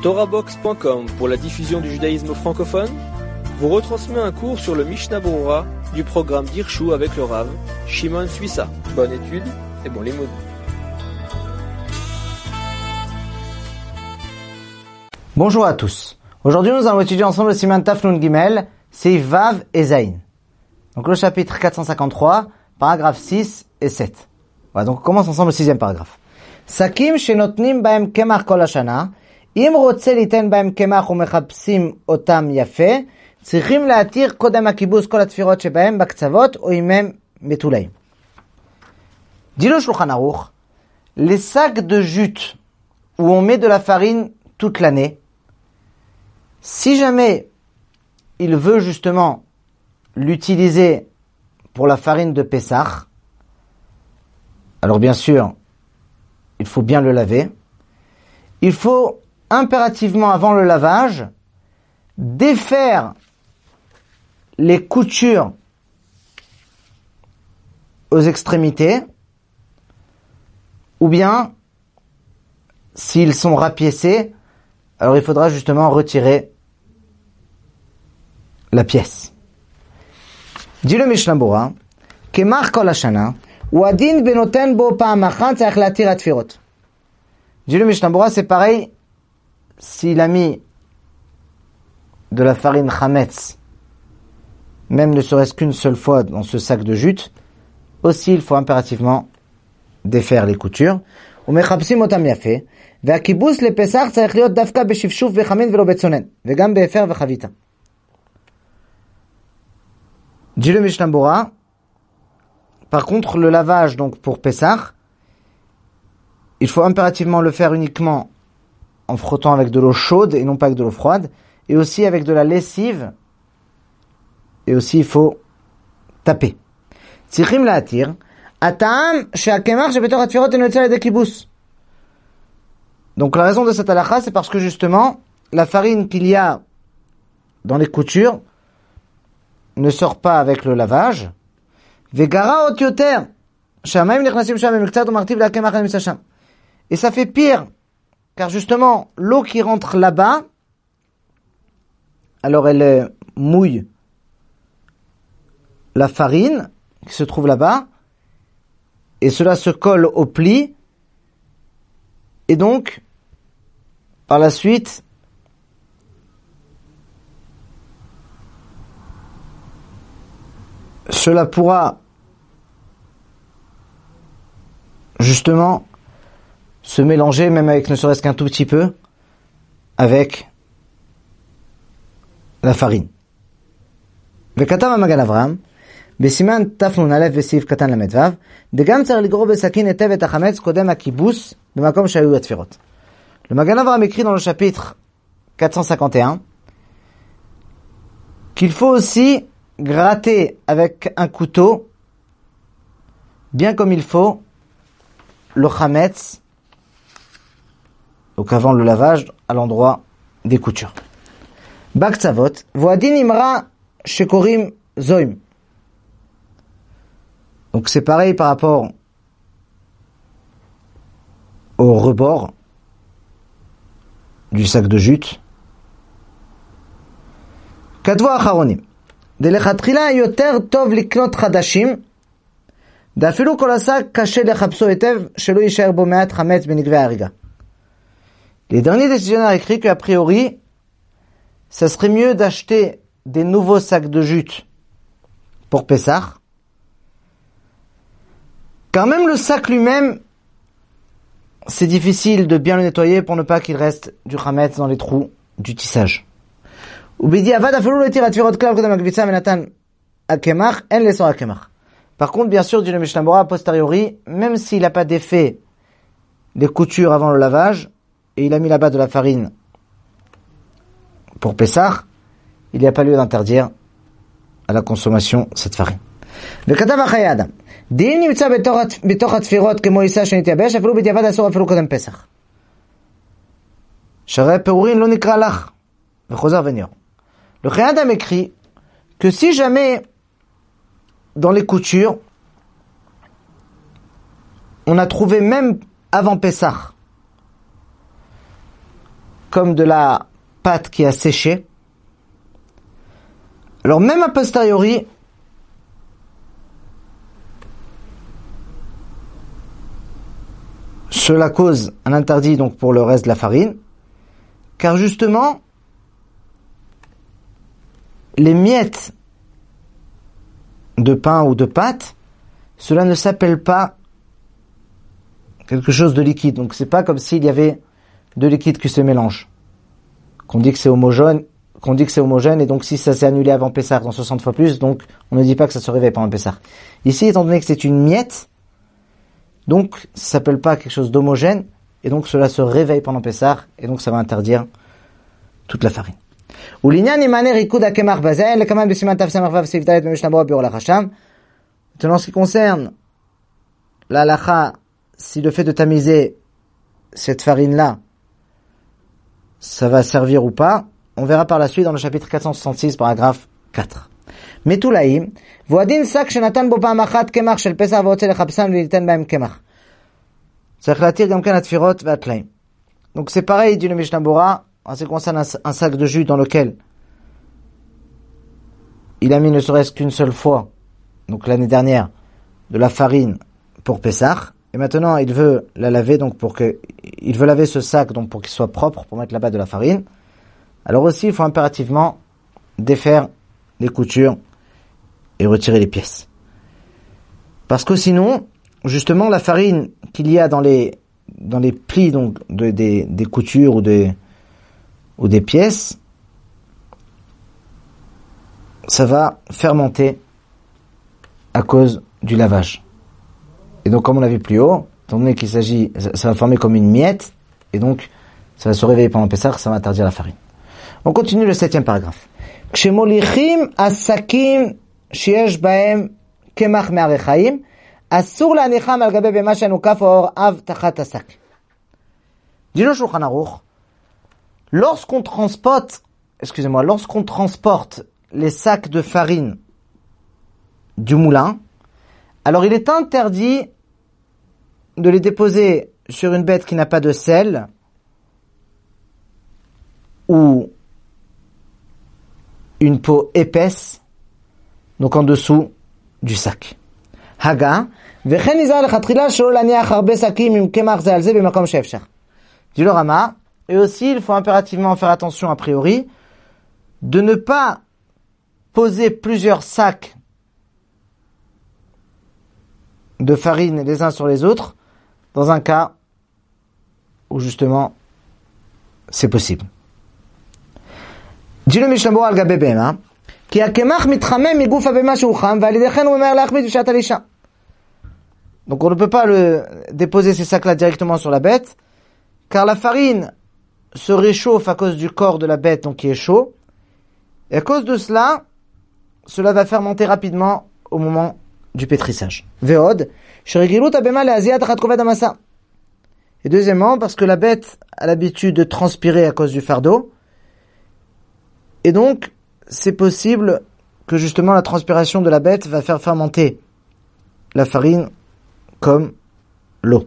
TorahBox.com pour la diffusion du judaïsme francophone vous retransmet un cours sur le Mishnah Berurah du programme d'Irshu avec le Rav Shimon Suissa. Bonne étude et bon limoud. Bonjour à tous. Aujourd'hui, nous allons étudier ensemble le Siman Taf Nun Gimel, Seif Vav et Zayin. Donc le chapitre 453, paragraphes 6 et 7. Voilà, donc on commence ensemble le sixième paragraphe. Sakim shenotnim baem kemach kol hashana, im rotze liten baem kemach umechapsim otam yafe, צריכים להתיר קודם הכיבוס כל התפירות שבהם בקצוות או אם הם מתולעים. Dit le Shulchan Aruch, les sacs de jute où on met de la farine toute l'année, si jamais il veut justement l'utiliser pour la farine de Pessah, alors bien sûr, il faut bien le laver. Il faut impérativement, avant le lavage, défaire les coutures aux extrémités, ou bien, s'ils sont rapiécés, alors il faudra justement retirer la pièce. Dit le Mishnah Berurah, Kemach kol hashana, ou adin benoten bo pa'am achat tzarich latir atfirot. Dit le Mishnah Berurah, c'est pareil, s'il a mis de la farine chametz, même ne serait-ce qu'une seule fois dans ce sac de jute, aussi il faut impérativement défaire les coutures. ומחפשים אותם יפה, והכיבוס לפסח צריך להיות דווקא בשפשוף וחמין ולא בצונן, וגם באפר וחביתה. Dit le Mishnah Berurah, par contre le lavage donc pour Pessah, il faut impérativement le faire uniquement en frottant avec de l'eau chaude et non pas avec de l'eau froide, et aussi avec de la lessive, et aussi il faut taper. צריכים להתיר, הטעם שהקמח שבתוך התפירות אינו יוצא על ידי כיבוס. Donc la raison de cette halakha, c'est parce que justement, la farine qu'il y a dans les coutures ne sort pas avec le lavage. וגרע עוד יותר, שהמים נכנסים שם במקצת ומרטיב להקמח הנמצא שם. Et ça fait pire, car justement, l'eau qui rentre là-bas, alors elle mouille la farine qui se trouve là-bas, et cela se colle au pli, et donc, par la suite, cela pourra justement se mélanger, même avec ne serait-ce qu'un tout petit peu, avec la farine. וכתב המגן אברהם, בסימן תפנון א' בסעיף קטן ל"ו, דגם צריך לגרור בסכין היטב את החמץ קודם הכיבוס במקום שהיו התפירות. Le Magan Avraham écrit dans le chapitre 451 qu'il faut aussi gratter avec un couteau, bien comme il faut, le chametz, donc avant le lavage, à l'endroit des coutures. Baktsavot, voadin imra shekorim zoim. Donc c'est pareil par rapport au rebord du sac de jute. כתבו האחרונים, דלכתחילה יותר טוב לקנות חדשים, ואפילו כל השק קשה לחפשו היטב, שלא יישאר בו מעט חמץ בנגבי ההריגה. Les derniers décisionnaires écrits qu'a priori, ça serait mieux d'acheter des nouveaux sacs de jute pour Pessah, car même le sac lui-même, c'est difficile de bien le nettoyer pour ne pas qu'il reste du chametz dans les trous du tissage. Par contre, bien sûr, dit le Mishnah Berurah, a posteriori, même s'il n'a pas défait les coutures avant le lavage, et il a mis là-bas de la farine pour Pessah, il n'y a pas lieu d'interdire à la consommation cette farine. וכתב החיי אדם, דין נמצא בתוך התפירות כמו עיסה שנתייבש, אפילו בדיעבד אסור אפילו קודם פסח. שהרי פירורין לא נקרא לך, וחוזר וניור. Le חיי אדם écrit que si jamais dans les coutures on a trouvé même avant Pessah comme de la pâte qui a séché. Alors même a posteriori, cela cause un interdit donc pour le reste de la farine, car justement, les miettes de pain ou de pâte, cela ne s'appelle pas quelque chose de liquide. Donc c'est pas comme s'il y avait deux liquides qui se mélangent. Qu'on dit que c'est homogène, et donc si ça s'est annulé avant Pessah dans 60 fois plus, donc on ne dit pas que ça se réveille pendant Pessah. Ici, étant donné que c'est une miette, donc ça s'appelle pas quelque chose d'homogène, et donc cela se réveille pendant Pessah, et donc ça va interdire toute la farine. Maintenant, en ce qui concerne la halakha, si le fait de tamiser cette farine-là, ça va servir ou pas, on verra par la suite dans le chapitre 466, paragraphe 4. Metulaim, voadin sak shenatan bo pa'am achat kemach shel pesach ve'otze lechapsam ve'liten ba'em kemach. Tzarich latir gam ken atfirot ve'atlaim. Donc c'est pareil, dit le Mishnah Bora, en ce qui concerne un sac de jus dans lequel il a mis ne serait-ce qu'une seule fois, donc l'année dernière, de la farine pour Pessah, et maintenant il veut la laver, donc il veut laver ce sac donc pour qu'il soit propre, pour mettre là-bas de la farine. Alors aussi, il faut impérativement défaire les coutures et retirer les pièces. Parce que sinon, justement, la farine qu'il y a dans les plis donc des coutures ou des pièces, ça va fermenter à cause du lavage. Et donc, comme on l'a vu plus haut, étant donné qu'il s'agit, ça va former comme une miette, et donc, ça va se réveiller pendant Pessah, ça va interdire la farine. On continue le 7e paragraphe. Kshemolichim asakim sheyesh bahem kemach me'arechaim, asur la'anicham al gabe bema shenukaf or av tachat asak. Dit le Shulchan Aruch, lorsqu'on transporte les sacs de farine du moulin, alors il est interdit de les déposer sur une bête qui n'a pas de sel ou une peau épaisse, donc en dessous du sac. Haga, vechen izar lechatchila shelo laniach harbe sakim im kemach ze al ze b'makom she'efshar. Dit le Rama, et aussi il faut impérativement faire attention a priori de ne pas poser plusieurs sacs de farine les uns sur les autres dans un cas où justement c'est possible. Dit le Mishnah Bora al gabe behema, ki hakemach mitchamem miguf habema shehu cham ve'al yidei chen hu memer lachmit b'shat alisha. Donc on ne peut pas déposer ces sacs-là directement sur la bête, car la farine se réchauffe à cause du corps de la bête, donc qui est chaud, et à cause de cela va fermenter rapidement au moment du pétrissage. Ve'od, sheregilut habema le'aziyat achat koved hamasa. Et deuxièmement, parce que la bête a l'habitude de transpirer à cause du fardeau, et donc, c'est possible que justement la transpiration de la bête va faire fermenter la farine comme l'eau.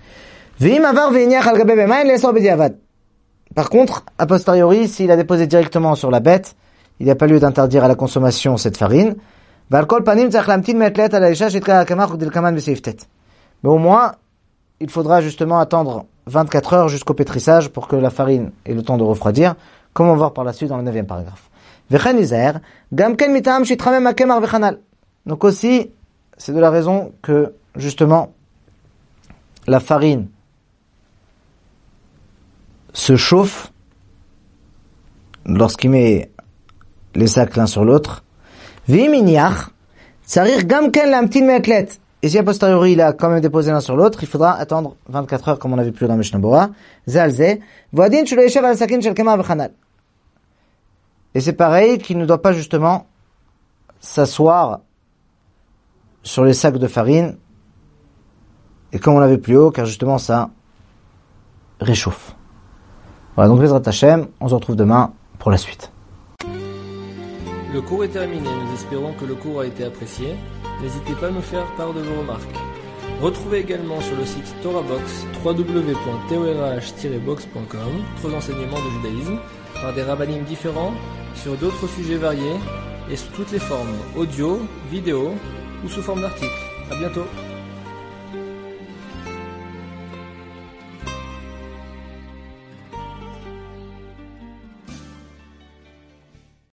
Par contre, a posteriori, s'il a déposé directement sur la bête, il n'y a pas lieu d'interdire à la consommation cette farine. Mais au moins, il faudra justement attendre 24 heures jusqu'au pétrissage pour que la farine ait le temps de refroidir, comme on va voir par la suite dans le 9e paragraphe. Donc aussi, c'est de la raison que, justement, la farine se chauffe lorsqu'il met les sacs l'un sur l'autre. Et si a posteriori il a quand même déposé l'un sur l'autre, il faudra attendre 24 heures comme on a vu plus dans Mishnah Bora. Et c'est pareil qu'il ne doit pas justement s'asseoir sur les sacs de farine, et comme on l'a vu plus haut, car justement ça réchauffe. Voilà, donc Bezrat Hashem, on se retrouve demain pour la suite. Le cours est terminé, nous espérons que le cours a été apprécié. N'hésitez pas à nous faire part de vos remarques. Retrouvez également sur le site TorahBox www.torah-box.com d'autres enseignements de judaïsme par des rabbinim différents sur d'autres sujets variés et sous toutes les formes audio, vidéo ou sous forme d'articles. À bientôt.